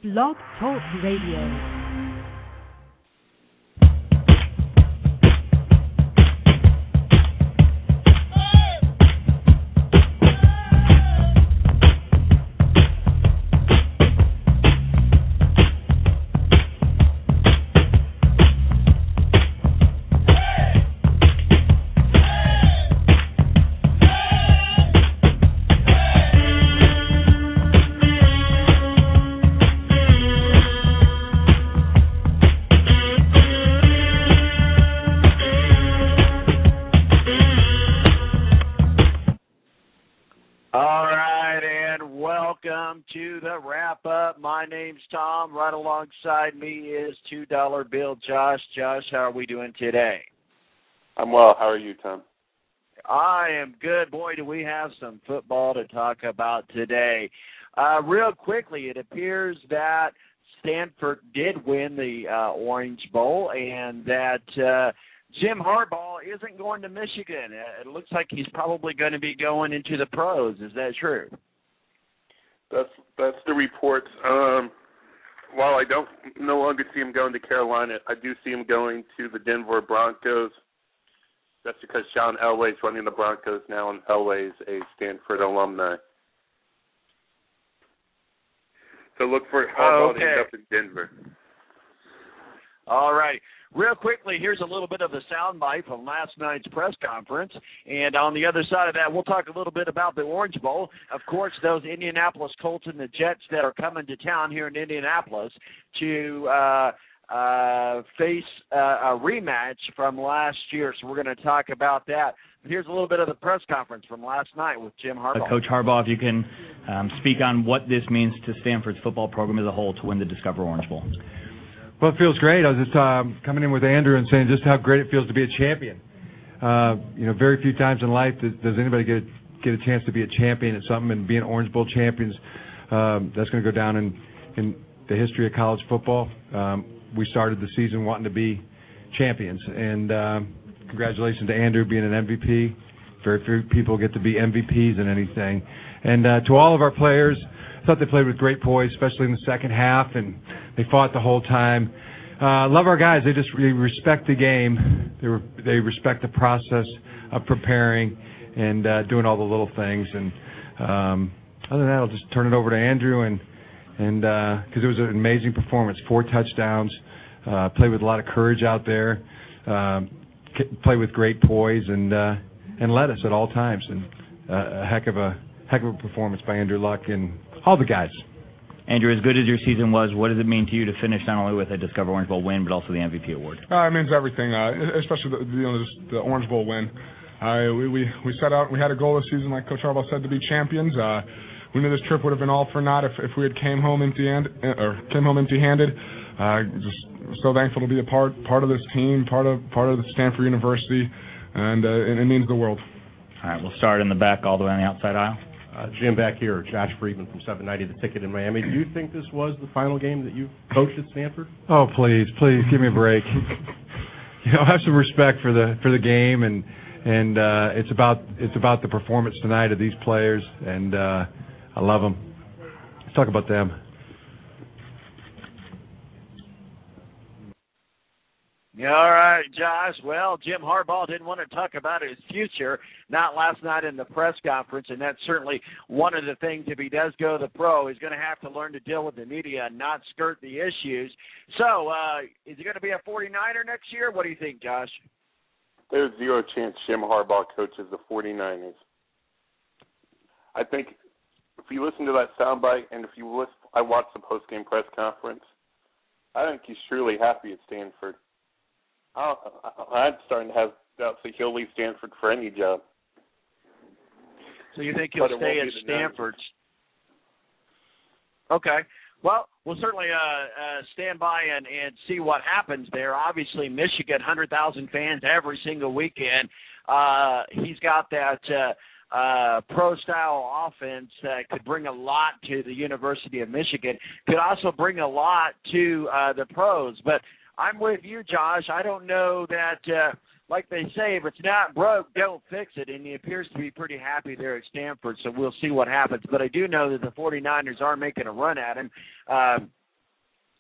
Blog Talk Radio. To the wrap-up. My name's Tom. Right alongside me is $2 Bill Josh. Josh, how are we doing today? I'm well. How are you, Tom? I am good. Boy, do we have some football to talk about today. Real quickly, it appears that Stanford did win the Orange Bowl and that Jim Harbaugh isn't going to Michigan. It looks like he's probably going to be going into the pros. Is that true? That's the reports. While I don't no longer see him going to Carolina, I do see him going to the Denver Broncos. That's because Sean Elway's running the Broncos now, and Elway's a Stanford alumni. So look for Harbaugh to end up in Denver. All right. Real quickly, here's a little bit of a soundbite from last night's press conference. And on the other side of that, we'll talk a little bit about the Orange Bowl. Of course, those Indianapolis Colts and the Jets that are coming to town here in Indianapolis to face a rematch from last year. So we're going to talk about that. Here's a little bit of the press conference from last night with Jim Harbaugh. Coach Harbaugh, if you can speak on what this means to Stanford's football program as a whole to win the Discover Orange Bowl. Well, it feels great. I was just coming in with Andrew and saying just how great it feels to be a champion. Very few times in life does anybody get a chance to be a champion at something, and being Orange Bowl champions, that's going to go down in the history of college football. We started the season wanting to be champions, and congratulations to Andrew being an MVP. Very few people get to be MVPs in anything. And to all of our players, I thought they played with great poise, especially in the second half, and they fought the whole time. Love our guys. They respect the game. They respect the process of preparing and doing all the little things. And other than that, I'll just turn it over to Andrew, and because it was an amazing performance, 4 touchdowns, played with a lot of courage out there, played with great poise, and led us at all times. And a heck of a performance by Andrew Luck and all the guys. Andrew, as good as your season was, what does it mean to you to finish not only with a Discover Orange Bowl win, but also the MVP award? It means everything, especially the Orange Bowl win. We set out, we had a goal this season, like Coach Harbaugh said, to be champions. We knew this trip would have been all for naught if we had came home empty-handed. Just so thankful to be a part of this team, part of the Stanford University, and it means the world. All right, we'll start in the back all the way on the outside aisle. Jim back here, Josh Friedman from 790 The Ticket in Miami. Do you think this was the final game that you coached at Stanford? Oh, please, give me a break. Have some respect for the game, and it's about the performance tonight of these players, and I love them. Let's talk about them. All right, Josh. Well, Jim Harbaugh didn't want to talk about his future, not last night in the press conference, and that's certainly one of the things. If he does go to the pro, he's going to have to learn to deal with the media and not skirt the issues. So is he going to be a 49er next year? What do you think, Josh? There's zero chance Jim Harbaugh coaches the 49ers. I think if you listen to that soundbite and I watched the post-game press conference, I think he's truly happy at Stanford. I'm starting to have doubts that he'll leave Stanford for any job. So you think he'll stay at Stanford? Okay. Well, we'll certainly stand by and see what happens there. Obviously, Michigan, 100,000 fans every single weekend. He's got that pro-style offense that could bring a lot to the University of Michigan. Could also bring a lot to the pros. But I'm with you, Josh. I don't know that, like they say, if it's not broke, don't fix it. And he appears to be pretty happy there at Stanford, so we'll see what happens. But I do know that the 49ers are making a run at him.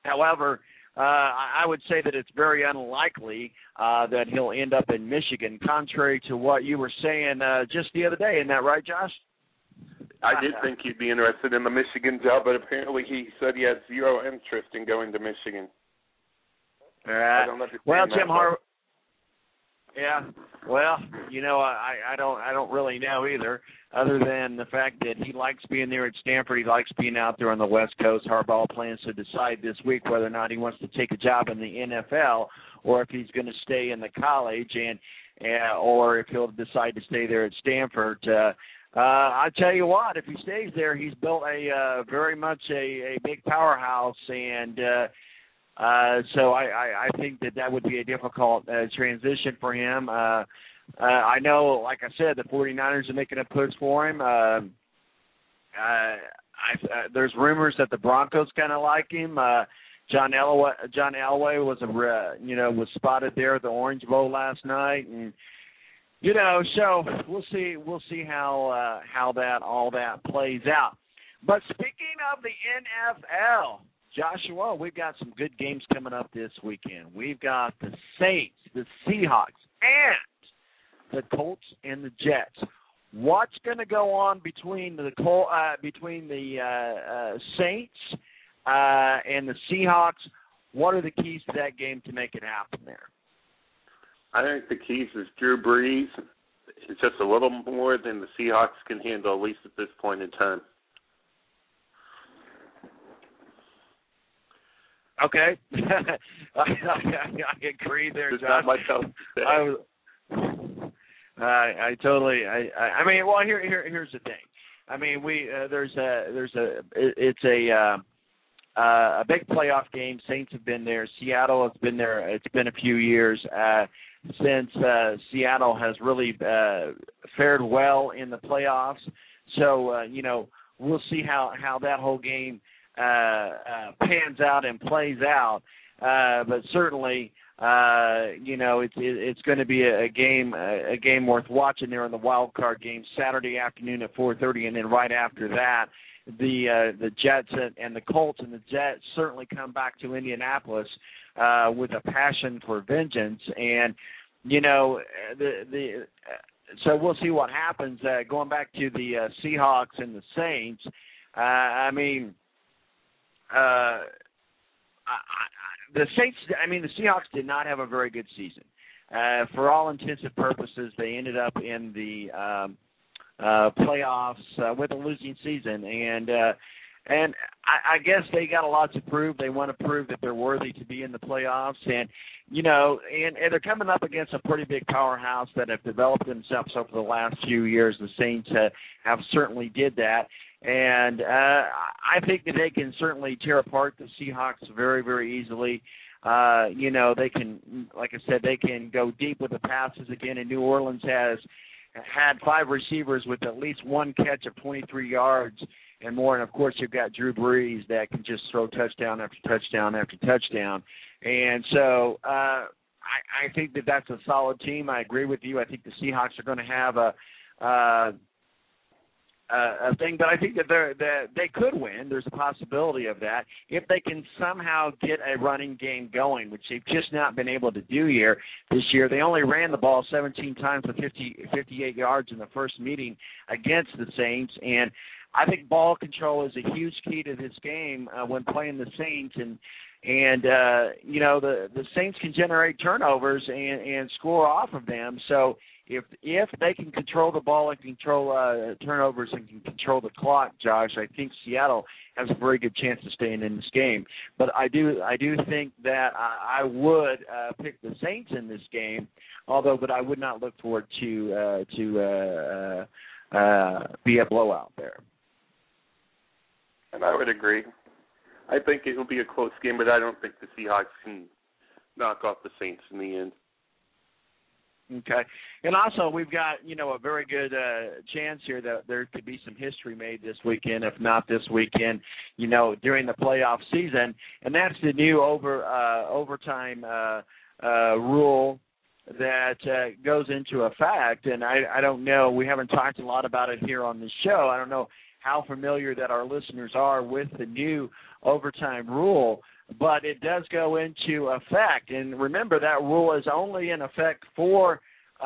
However, I would say that it's very unlikely that he'll end up in Michigan, contrary to what you were saying just the other day. Isn't that right, Josh? I did think he'd be interested in the Michigan job, but apparently he said he had zero interest in going to Michigan. I don't understand well, that, Jim Harbaugh. Yeah. Well, I don't really know either, other than the fact that he likes being there at Stanford. He likes being out there on the West Coast. Harbaugh plans to decide this week whether or not he wants to take a job in the NFL or if he's going to stay in the college, and or if he'll decide to stay there at Stanford. I tell you what, if he stays there, he's built a very much a big powerhouse, and so I think that would be a difficult transition for him. I know, like I said, the 49ers are making a push for him. There's rumors that the Broncos kind of like him. John Elway was was spotted there at the Orange Bowl last night, and so we'll see how all that plays out. But speaking of the NFL, Joshua, we've got some good games coming up this weekend. We've got the Saints, the Seahawks, and the Colts and the Jets. What's going to go on between the Saints and the Seahawks? What are the keys to that game to make it happen there? I think the keys is Drew Brees. It's just a little more than the Seahawks can handle, at least at this point in time. Okay. I agree there, There's Josh. not much else to say. I totally. I mean, well, here's the thing. I mean, it's a big playoff game. Saints have been there. Seattle has been there. It's been a few years since Seattle has really fared well in the playoffs. So we'll see how that whole game pans out and plays out. But certainly, it's going to be a game worth watching there in the wild card game Saturday afternoon at 4:30, and then right after that, the Jets and the Colts and the Jets certainly come back to Indianapolis with a passion for vengeance, and so we'll see what happens. Going back to the Seahawks and the Saints, the Seahawks did not have a very good season. For all intents and purposes, they ended up in the playoffs with a losing season, and I guess they got a lot to prove. They want to prove that they're worthy to be in the playoffs, and they're coming up against a pretty big powerhouse that have developed themselves over the last few years. The Saints have certainly did that. And I think that they can certainly tear apart the Seahawks very, very easily. They can, like I said, they can go deep with the passes again. And New Orleans has had 5 receivers with at least one catch of 23 yards and more. And, of course, you've got Drew Brees that can just throw touchdown after touchdown after touchdown. And so I think that that's a solid team. I agree with you. I think the Seahawks are going to have a thing, but I think that they could win. There's a possibility of that if they can somehow get a running game going, which they've just not been able to do this year. They only ran the ball 17 times for 58 yards in the first meeting against the Saints, and I think ball control is a huge key to this game when playing the Saints, and the Saints can generate turnovers and score off of them. So if they can control the ball and control turnovers and can control the clock, Josh, I think Seattle has a very good chance of staying in this game. But I do think that I would pick the Saints in this game, but I would not look for it to be a blowout there. And I would agree. I think it will be a close game, but I don't think the Seahawks can knock off the Saints in the end. Okay. And also we've got, a very good chance here that there could be some history made this weekend, if not this weekend, during the playoff season. And that's the new overtime rule that goes into effect. And I don't know, we haven't talked a lot about it here on the show. I don't know how familiar that our listeners are with the new overtime rule. but it does go into effect. And remember, that rule is only in effect for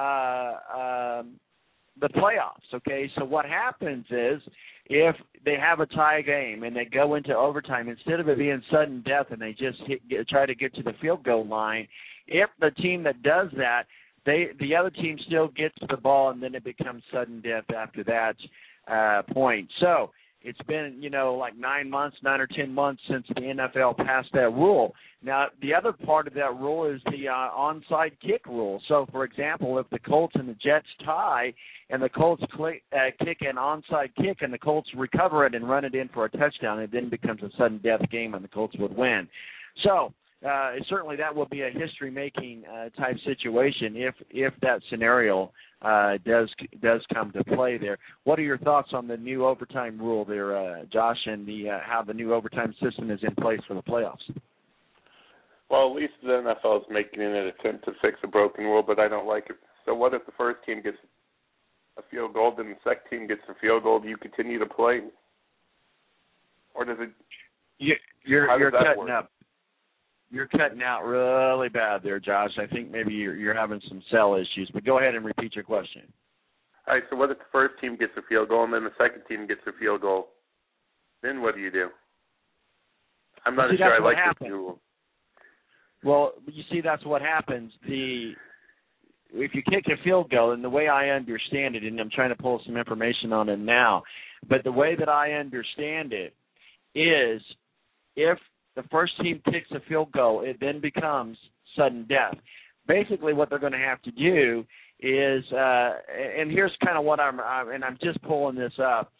the playoffs, okay? So what happens is if they have a tie game and they go into overtime, instead of it being sudden death and they just try to get to the field goal line, if the team that does that, the other team still gets the ball, and then it becomes sudden death after that point. So it's been, like 9 or 10 months since the NFL passed that rule. Now, the other part of that rule is the onside kick rule. So, for example, if the Colts and the Jets tie and the Colts kick an onside kick and the Colts recover it and run it in for a touchdown, it then becomes a sudden death game and the Colts would win. So, certainly that will be a history-making type situation if that scenario does come to play there. What are your thoughts on the new overtime rule there, Josh, and how the new overtime system is in place for the playoffs? Well, at least the NFL is making an attempt to fix a broken rule, but I don't like it. So what if the first team gets a field goal, then the second team gets a field goal? Do you continue to play? Or does it... You're cutting up. You're cutting out really bad there, Josh. I think maybe you're having some cell issues, but go ahead and repeat your question. All right, so what if the first team gets a field goal and then the second team gets a field goal? Then what do? I'm not sure I like this new rule. Well, you see, that's what happens. If you kick a field goal, and the way I understand it, and I'm trying to pull some information on it now, but the way that I understand it is if the first team kicks a field goal, it then becomes sudden death. Basically, what they're going to have to do is, and here's kind of what I'm just pulling this up.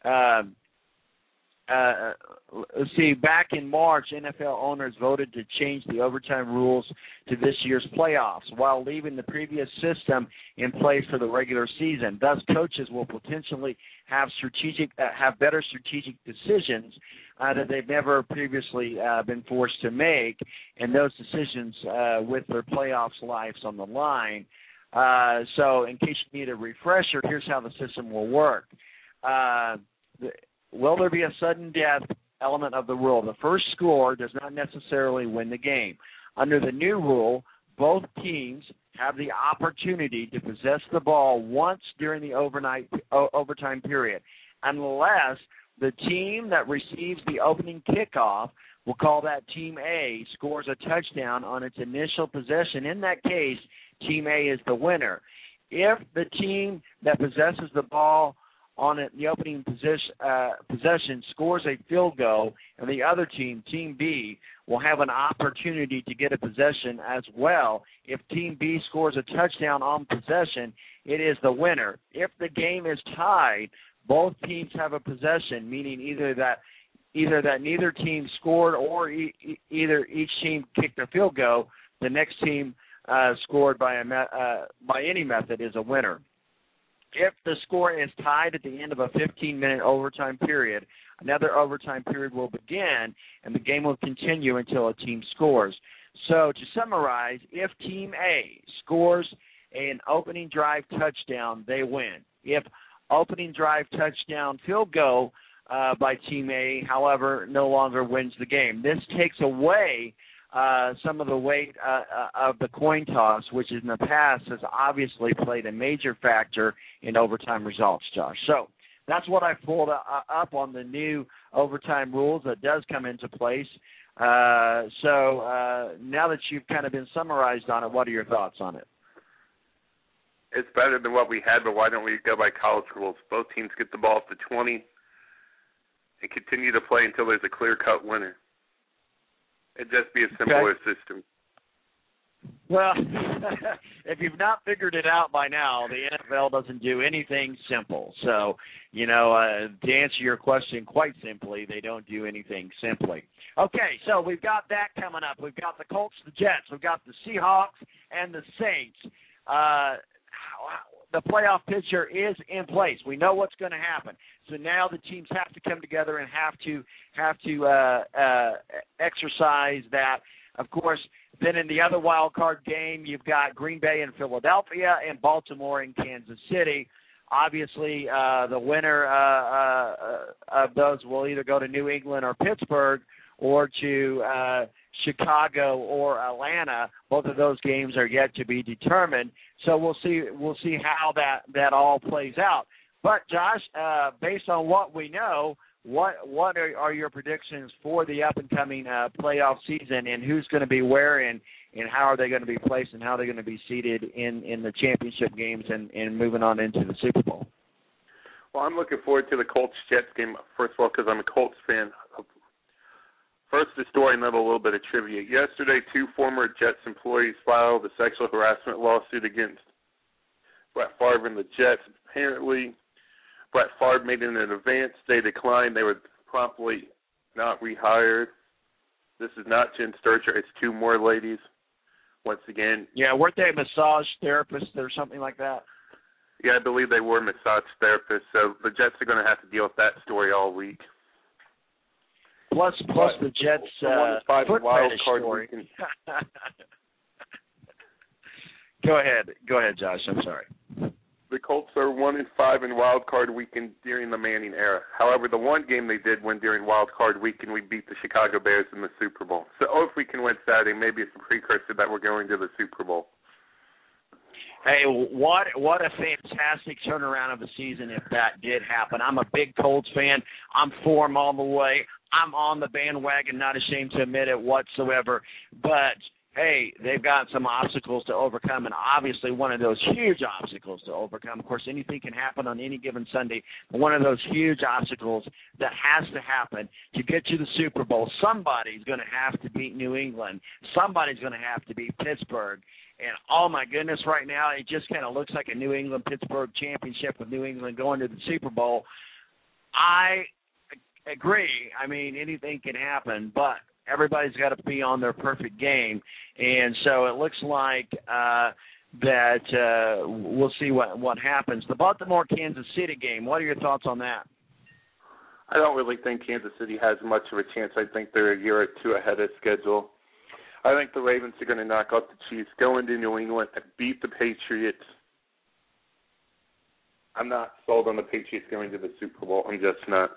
Let's see, back in March, NFL owners voted to change the overtime rules to this year's playoffs while leaving the previous system in place for the regular season. Thus, coaches will potentially have better strategic decisions that they've never previously been forced to make, and those decisions with their playoffs lives on the line. So in case you need a refresher, here's how the system will work. Will there be a sudden death element of the rule? The first score does not necessarily win the game. Under the new rule, both teams have the opportunity to possess the ball once during the overtime period, unless the team that receives the opening kickoff, we'll call that Team A, scores a touchdown on its initial possession. In that case, Team A is the winner. If the team that possesses the ball on it, the opening possession scores a field goal, and the other team, Team B, will have an opportunity to get a possession as well. If Team B scores a touchdown on possession, it is the winner. If the game is tied, both teams have a possession, meaning either that neither team scored or either each team kicked a field goal. The next team scored by any method is a winner. If the score is tied at the end of a 15-minute overtime period, another overtime period will begin, and the game will continue until a team scores. So to summarize, if Team A scores an opening drive touchdown, they win. If opening drive touchdown field goal by Team A, however, no longer wins the game. This takes away some of the weight of the coin toss, which in the past has obviously played a major factor in overtime results, Josh. So that's what I pulled up on the new overtime rules that does come into place. So now that you've kind of been summarized on it, what are your thoughts on it? It's better than what we had, but why don't we go by college rules? Both teams get the ball at the 20 and continue to play until there's a clear-cut winner. It'd just be a simpler system. Well, if you've not figured it out by now, the NFL doesn't do anything simple. So, to answer your question quite simply, they don't do anything simply. Okay, so we've got that coming up. We've got the Colts, the Jets. We've got the Seahawks and the Saints. The playoff picture is in place. We know what's going to happen. So now the teams have to come together and have to exercise that. Of course, then in the other wild card game, you've got Green Bay and Philadelphia and Baltimore and Kansas City. Obviously, the winner of those will either go to New England or Pittsburgh, or to Chicago or Atlanta. Both of those games are yet to be determined. So we'll see how that all plays out. But Josh, based on what we know, what are your predictions for the up and coming playoff season, and who's going to be where, and how are they going to be placed, and how are they going to be seated in the championship games and moving on into the Super Bowl? Well, I'm looking forward to the Colts-Jets game, first of all, because I'm a Colts fan. First, the story, and then a little bit of trivia. Yesterday, 2 former Jets employees filed a sexual harassment lawsuit against Brett Favre and the Jets. Apparently, Brett Favre made it in advance. They declined. They were promptly not rehired. This is not Jen Sturger. It's 2 more ladies. Once again. Yeah, weren't they massage therapists or something like that? Yeah, I believe they were massage therapists. So the Jets are going to have to deal with that story all week. Plus the Jets foot fetish story. Go ahead, Josh. I'm sorry. The Colts are 1-5 in Wild Card Weekend during the Manning era. However, the one game they did win during Wild Card Weekend, we beat the Chicago Bears in the Super Bowl. So if we can win Saturday, maybe it's a precursor that we're going to the Super Bowl. Hey, what a fantastic turnaround of the season if that did happen. I'm a big Colts fan. I'm for them all the way. I'm on the bandwagon, not ashamed to admit it whatsoever. But hey, they've got some obstacles to overcome, and obviously one of those huge obstacles to overcome. Of course, anything can happen on any given Sunday, but one of those huge obstacles that has to happen to get to the Super Bowl, somebody's going to have to beat New England. Somebody's going to have to beat Pittsburgh. And, oh, my goodness, right now it just kind of looks like a New England-Pittsburgh championship with New England going to the Super Bowl. I agree. I mean, anything can happen, but everybody's got to be on their perfect game. And so it looks like that we'll see what happens. The Baltimore-Kansas City game, what are your thoughts on that? I don't really think Kansas City has much of a chance. I think they're a year or 2 ahead of schedule. I think the Ravens are going to knock out the Chiefs, go into New England, and beat the Patriots. I'm not sold on the Patriots going to the Super Bowl. I'm just not.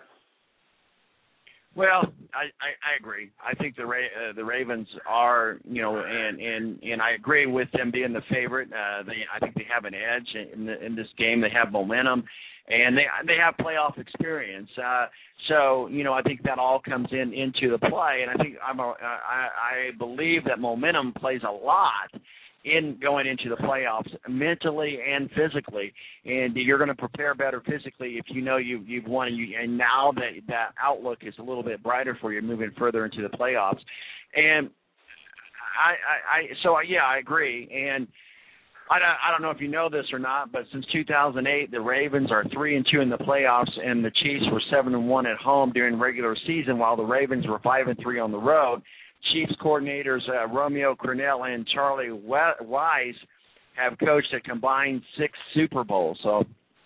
Well, I agree. I think the Ravens are, and I agree with them being the favorite. I think they have an edge in this game. They have momentum, and they have playoff experience. So I think that all comes into the play, and I think I believe that momentum plays a lot in going into the playoffs, mentally and physically. And you're going to prepare better physically if you know you've won, and now that outlook is a little bit brighter for you moving further into the playoffs. And I agree. And I don't know if you know this or not, but since 2008, the Ravens are 3-2 in the playoffs, and the Chiefs were 7-1 at home during the regular season, while the Ravens were 5-3 on the road. Chiefs coordinators Romeo Crennel and Charlie Wise have coached a combined 6 Super Bowls. So,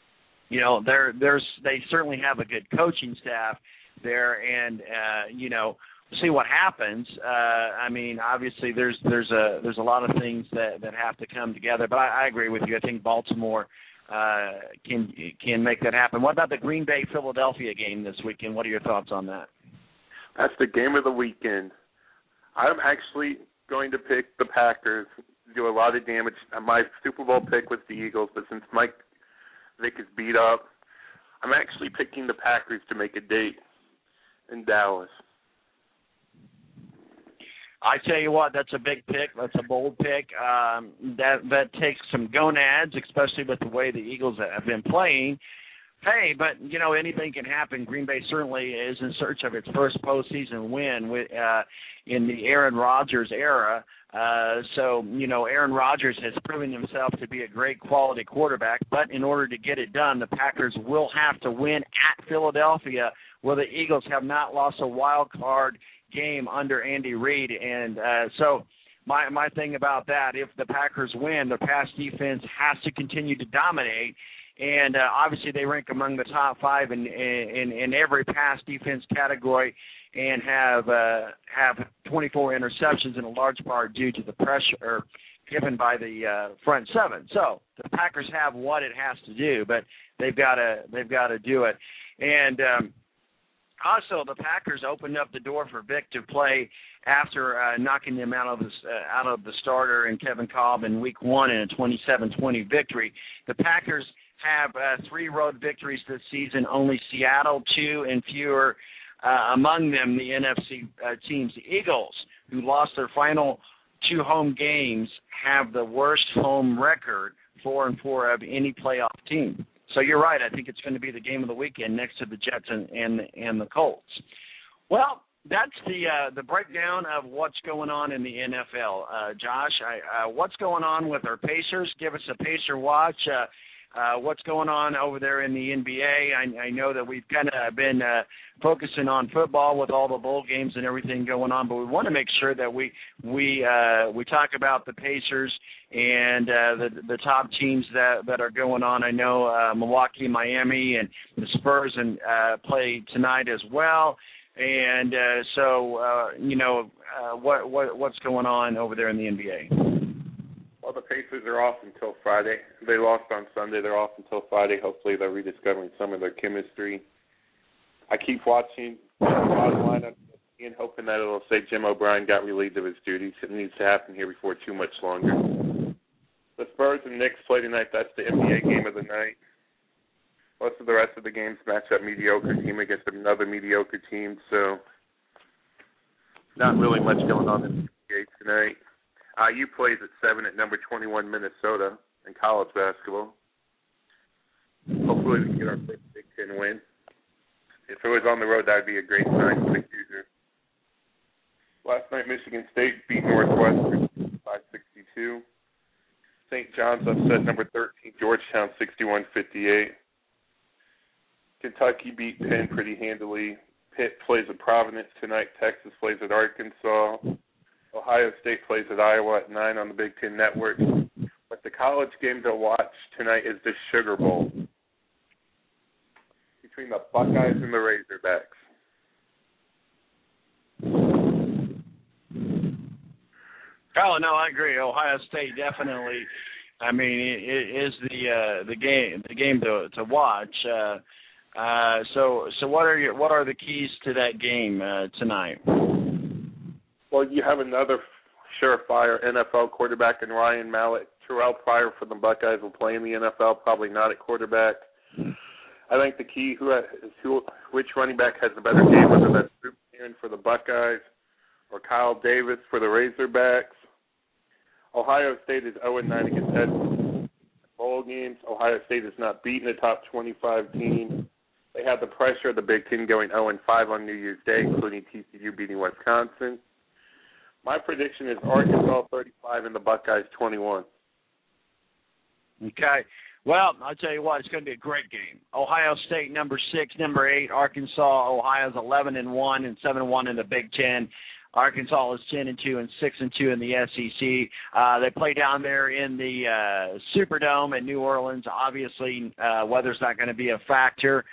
they certainly have a good coaching staff there, and we'll see what happens. I mean, obviously there's a lot of things that have to come together, but I agree with you. I think Baltimore can make that happen. What about the Green Bay Philadelphia game this weekend? What are your thoughts on that? That's the game of the weekend. I'm actually going to pick the Packers, do a lot of damage. My Super Bowl pick was the Eagles, but since Mike Vick is beat up, I'm actually picking the Packers to make a date in Dallas. I tell you what, that's a big pick. That's a bold pick. That takes some gonads, especially with the way the Eagles have been playing. Hey, but, anything can happen. Green Bay certainly is in search of its first postseason win in the Aaron Rodgers era. So, Aaron Rodgers has proven himself to be a great quality quarterback, but in order to get it done, the Packers will have to win at Philadelphia, where the Eagles have not lost a wild card game under Andy Reid. And so my thing about that, if the Packers win, the pass defense has to continue to dominate. And obviously they rank among the top 5 in every pass defense category, and have 24 interceptions in a large part due to the pressure given by the front 7. So the Packers have what it has to do, but they've got to do it. And Also, the Packers opened up the door for Vic to play after knocking them out of the starter and Kevin Kolb in Week 1 in a 27-20 victory. The Packers have 3 road victories this season, only Seattle 2 and fewer among them the NFC teams. The Eagles, who lost their final 2 home games, have the worst home record, 4-4 of any playoff team. So you're right. I think it's going to be the game of the weekend next to the Jets and the Colts. Well, that's the breakdown of what's going on in the NFL. Josh, what's going on with our Pacers? Give us a Pacer watch. What's going on over there in the NBA? I know that we've kind of been focusing on football with all the bowl games and everything going on, but we want to make sure that we talk about the Pacers and the top teams that are going on. I know Milwaukee, Miami, and the Spurs play tonight as well. And what's going on over there in the NBA? Well, the Pacers are off until Friday. They lost on Sunday. They're off until Friday. Hopefully they're rediscovering some of their chemistry. I keep watching the bottom line and hoping that it'll say Jim O'Brien got relieved of his duties. It needs to happen here before too much longer. The Spurs and Knicks play tonight. That's the NBA game of the night. Most of the rest of the games match up mediocre team against another mediocre team, so not really much going on in the NBA tonight. IU plays at 7 at number 21 Minnesota in college basketball. Hopefully we can get our first Big Ten win. If it was on the road, that would be a great sign for the Cougars. Last night, Michigan State beat Northwestern 5-62. St. John's upset number 13 Georgetown 61-58. Kentucky beat Penn pretty handily. Pitt plays at Providence tonight. Texas plays at Arkansas. Ohio State plays at Iowa at 9 on the Big Ten Network. But the college game to watch tonight is the Sugar Bowl between the Buckeyes and the Razorbacks. Oh, no, I agree. Ohio State definitely. I mean, it is the game to watch. So what are the keys to that game tonight? Well, you have another surefire NFL quarterback in Ryan Mallett. Terrell Pryor for the Buckeyes will play in the NFL, probably not at quarterback. I think the key which running back has the better game, whether that's Bruce Aaron for the Buckeyes or Kyle Davis for the Razorbacks. Ohio State is 0-9 against head bowl games. Ohio State has not beaten a top 25 team. They have the pressure of the Big Ten going 0-5 on New Year's Day, including TCU beating Wisconsin. My prediction is Arkansas 35 and the Buckeyes 21. Okay. Well, I'll tell you what, it's going to be a great game. Ohio State, number 6, number 8. Arkansas, Ohio's 11-1 and 7-1 in the Big Ten. Arkansas is 10-2 and 6-2 in the SEC. They play down there in the Superdome in New Orleans. Obviously, weather's not going to be a factor.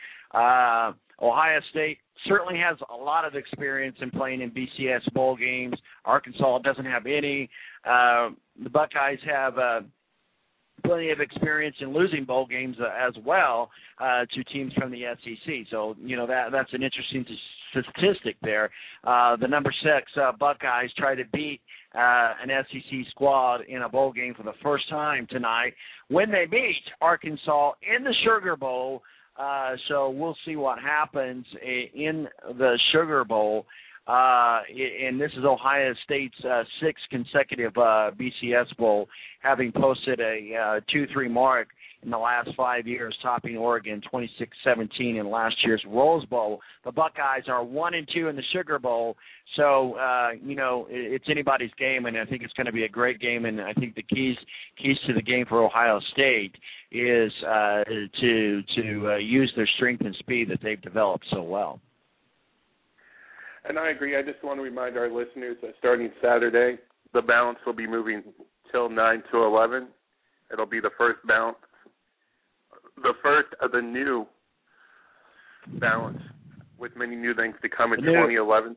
Ohio State certainly has a lot of experience in playing in BCS bowl games. Arkansas doesn't have any. The Buckeyes have plenty of experience in losing bowl games as well to teams from the SEC. So, that's an interesting statistic there. The number 6 Buckeyes try to beat an SEC squad in a bowl game for the first time tonight when they beat Arkansas in the Sugar Bowl. So we'll see what happens in the Sugar Bowl. And this is Ohio State's 6th consecutive BCS Bowl, having posted a 2-3 mark in the last 5 years, topping Oregon 26-17 in last year's Rose Bowl. The Buckeyes are 1-2 in the Sugar Bowl, so it's anybody's game, and I think it's going to be a great game. And I think the keys to the game for Ohio State is to use their strength and speed that they've developed so well. And I agree. I just want to remind our listeners that starting Saturday, the balance will be moving till 9 to 11. It'll be the first balance, the first of the new balance, with many new things to come in 2011.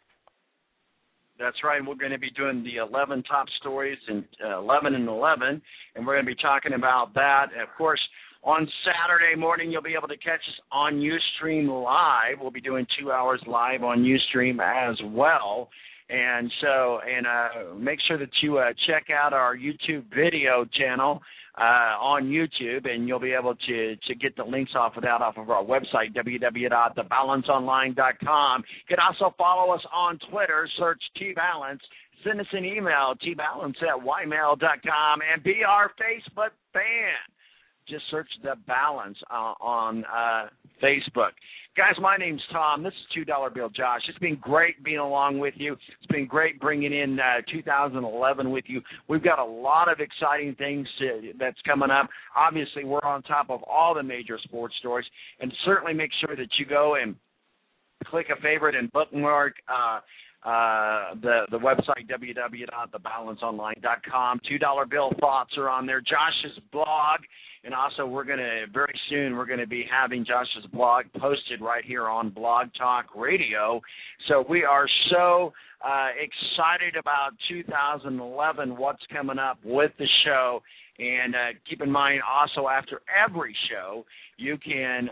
That's right. We're going to be doing the 11 top stories in 11 and 11, and we're going to be talking about that. And of course, On Saturday morning, you'll be able to catch us on Ustream Live. We'll be doing 2 hours live on Ustream as well. And so, make sure that you check out our YouTube video channel on YouTube, and you'll be able to get the links off of our website, www.thebalanceonline.com. You can also follow us on Twitter, search T-Balance. Send us an email, tbalance@ymail.com, and be our Facebook fan. Just search The Balance on Facebook. Guys, my name's Tom. This is $2 Bill Josh. It's been great being along with you. It's been great bringing in 2011 with you. We've got a lot of exciting things that's coming up. Obviously, we're on top of all the major sports stories, and certainly make sure that you go and click a favorite and bookmark the website, www.thebalanceonline.com. $2 Bill thoughts are on there. Josh's blog. And also, very soon, we're going to be having Josh's blog posted right here on Blog Talk Radio. So we are so excited about 2011, what's coming up with the show. And keep in mind, also, after every show, you can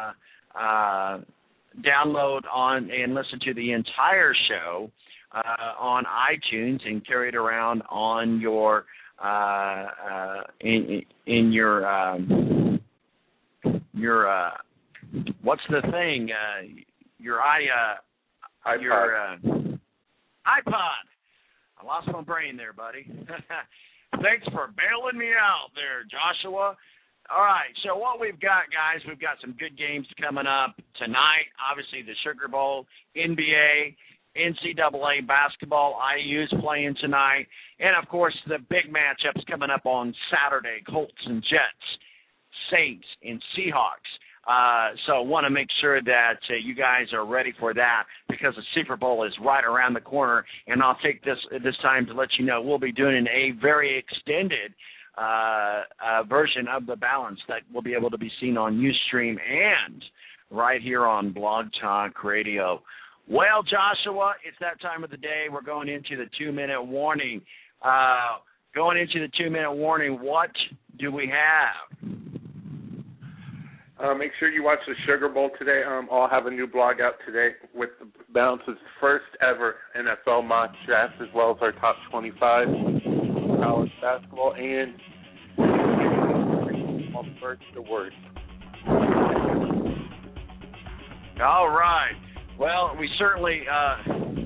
download on and listen to the entire show on iTunes and carry it around on your in your what's the thing? Your iPod. I lost my brain there, buddy. Thanks for bailing me out there, Joshua. All right, so what we've got, guys, we've got some good games coming up tonight. Obviously, the Sugar Bowl, NBA, NCAA basketball, IU's playing tonight, and, of course, the big matchups coming up on Saturday, Colts and Jets, Saints and Seahawks. So I want to make sure that you guys are ready for that because the Super Bowl is right around the corner, and I'll take this time to let you know we'll be doing a very extended version of The Balance that will be able to be seen on Ustream and right here on Blog Talk Radio. Well, Joshua, it's that time of the day. We're going into the 2-minute warning. What do we have? Make sure you watch the Sugar Bowl today. I'll have a new blog out today with The Balance's first ever NFL mock draft, as well as our top 25 college basketball and first the word. All right. Well, we certainly are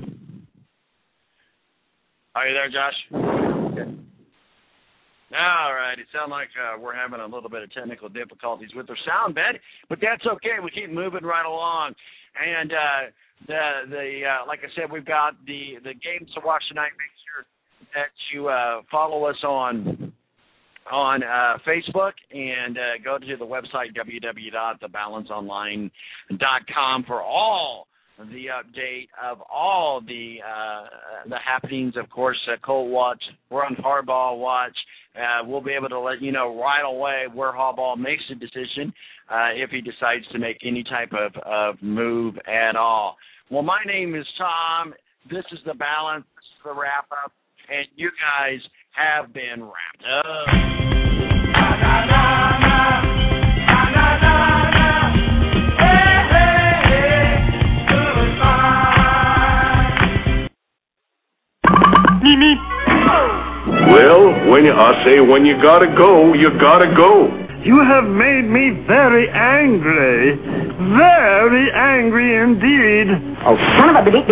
you there, Josh? Okay. All right. It sounds like we're having a little bit of technical difficulties with our sound bed, but that's okay. We keep moving right along. And like I said, we've got the games to watch tonight. Make sure that you follow us on Facebook and go to the website www.thebalanceonline.com for all the update of all the happenings. Of course, Colt watch. We're on Harbaugh watch. We'll be able to let you know right away where Harbaugh makes a decision if he decides to make any type of move at all. Well, my name is Tom. This is The Balance. This is the wrap-up. And you guys have been wrapped up. Well, when you gotta go, you gotta go. You have made me very angry indeed. Oh, son of a gun.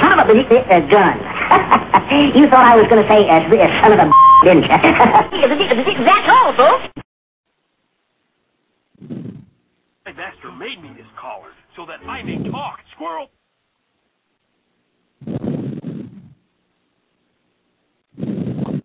You thought I was going to say son of a didn't you? That's all, folks. My master made me this collar so that I may talk, squirrel.